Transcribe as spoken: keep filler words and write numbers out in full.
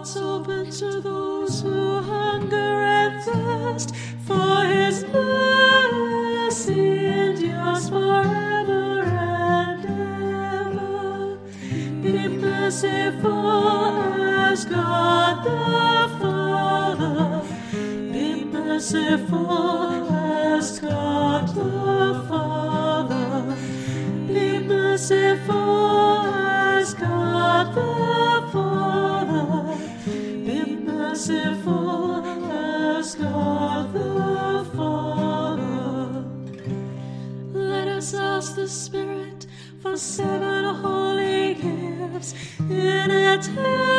hearts open to those who hunger and thirst for His mercy endures forever and ever. Be merciful as God the Father. Be merciful as God the Father. Be merciful as God the Father. Be merciful as God the Father. Let us ask the Spirit for seven holy gifts in eternity.